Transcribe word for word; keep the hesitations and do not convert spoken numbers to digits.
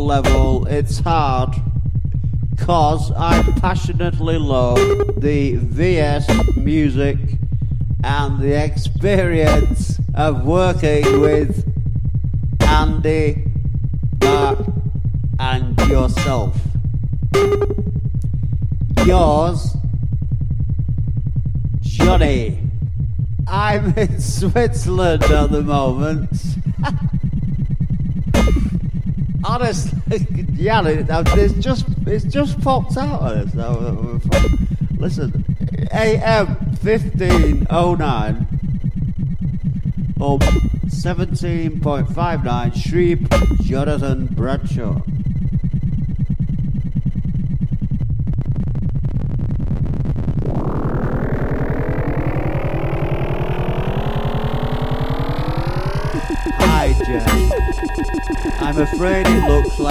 level, it's hard, cause I passionately love the V S music and the experience of working with Andy, Mark, and yourself. Yours, Johnny. I'm in Switzerland at the moment. Honestly, yeah, it's just it's just popped out of us. Listen, A M fifteen oh nine or seventeen point five nine Shreep Jonathan Bradshaw. Hi, Jen. I'm afraid it looks like